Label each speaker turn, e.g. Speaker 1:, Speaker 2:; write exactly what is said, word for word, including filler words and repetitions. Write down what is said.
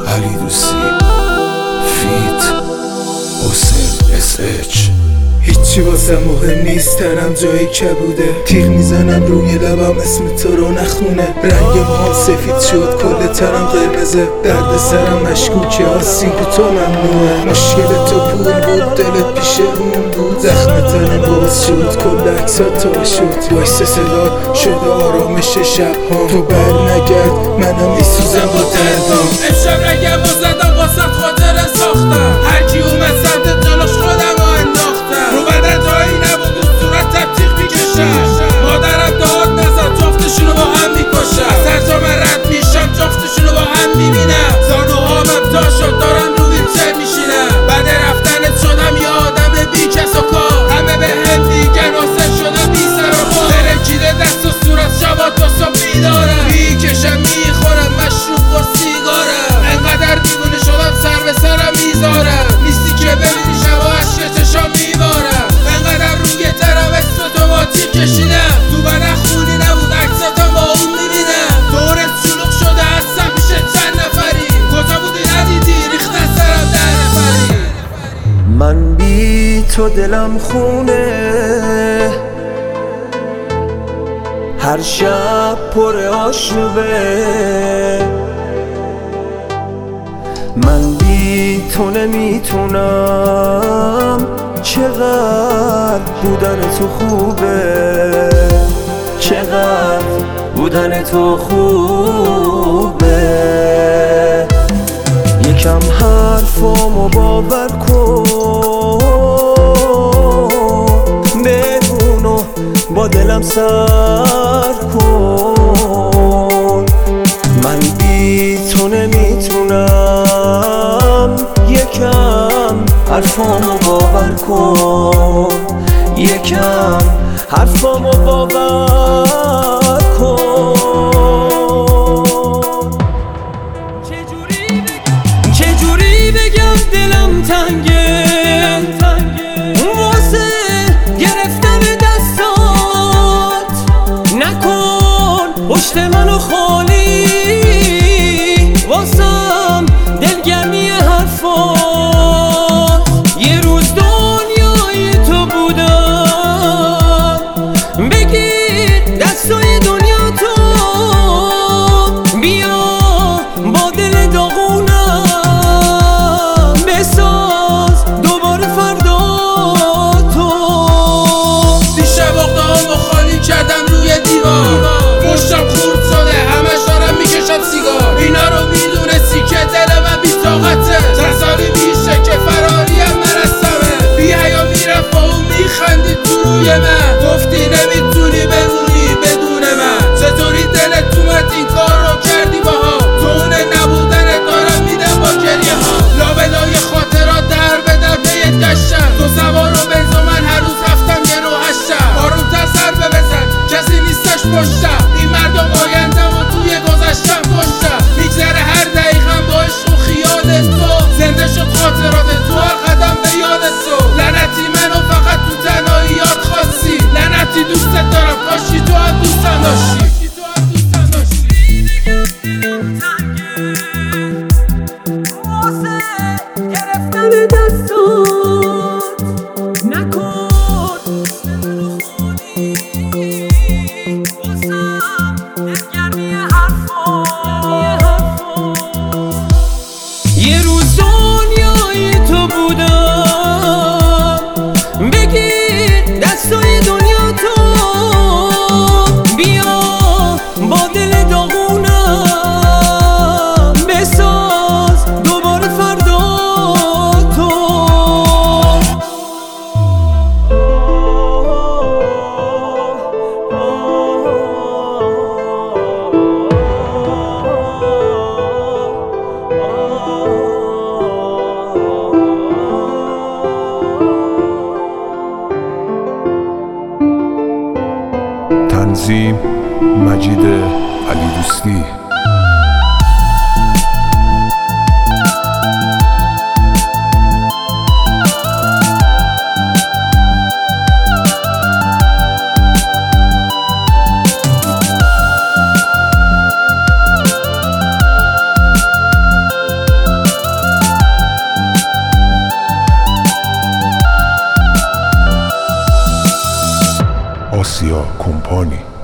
Speaker 1: علی دوستی فیت حسین اس اچ.
Speaker 2: هیچی واسه مهم نیست، تنم جایی کبوده، تیغ میزنم روی لبم اسم تو رو نخونه. رنگ موهام سفید شد، کل تنم قرمزه، درد سرم مشکوکه، آسیب تو ممنوعه. مشکل تو پول بود، دلت پیش اون بود، زخم تنم باز شد، کل عکسات تو شد. وایس صدا شده آرامش شب‌ها، تو بر نگرد منم میسوزم با دردام.
Speaker 3: امشب رگم و زدم واسط خاطره ساختم، هرکی اومد سمت جلوش خودم رو انداختم. رو بدن جایی نبود و صورت تبتیق میکشم، مادرم داد نزد جفتشونو با هم میکشم. از هر جا من رد میشم جفتشونو با هم میبینم، زانوهامم تا شد دارم رو ویلچر میشینم. بعد رفتنت شدم یه آدم بی کس و کار، همه به هم دیگن حسین شده بی سر و پا. ترکیده دست و صورت شبا تا صبح بیدارم، میکشم میخورم مشروب و سیگارم. انقدر دیوونه شدم سر به سرم میذارم، نیستی که ببینی شبا عشق چشام میبارم. انقدر روی ترم اسم تو با تیر کشیدم، تو بدن خونی نبود عکساتم با اون میبینم. دورت شلوغ شده هستم پیش چند نفری، کجا بودی ندیدی ریختن سرم در نفری.
Speaker 4: من بی تو دلم خونه، هر شب پر آشوبه. من بی تو نمیتونم، چقدر بودن تو خوبه، چقدر بودن تو خوبه. یکم حرفامو باور کن، بهونو با دلم سر کن. من بی تو نمیتونم، یکم حرفامو باور کن، یکم حرفامو باور کن. چجوری بگم دلم تنگه واسه گرفتن دستات، نکن پشت منو خالی واسم دلگرمی حرفات. یه روز دنیای تو بودم، بگیر دستای دنیا تو، بیا با دل داغونم بساز دوباره فردا تو.
Speaker 3: دیشب اقدامو خالی کردم روی دیوار، مشتم خورد شده همش دارم میکشم سیگار. اینا رو میدونستی که دل من بی طاقته، چند سالی میشه که فراریم نرسمه. بی حیا میرفت با اون میخندید تو روی من، گفتی نمیتونی بمونی بدون من. چطوری دلت اومد این کار رو کردی باها، تو اون نبودنت دارم میدم با گریه ها. لابلای خاطرات در به در پیت گشتم، تو سوار و بنز و من هر روز هفتم یه رو هشتم. آرومتر ضربه بزن کسی نیستش پشتم، این مردم آیندم و توی گذشتم کشتم. میگذره هر دقیقم با عشق و خیالت تو، زنده شد خاطرات تو هر قدم به یادت تو. لعنتی منو فقط تو تنهایی یاد خواستی، لعنتی دوستت دارم کاشی تو هم دوستم داشتی.
Speaker 4: یه روز دنیای تو بودم، بگیر دستای دنیا تو، بیا با دل داغونم بساز دوباره فردا تو.
Speaker 1: تنظیم مجید علی دوستی. مازیا کمپانی.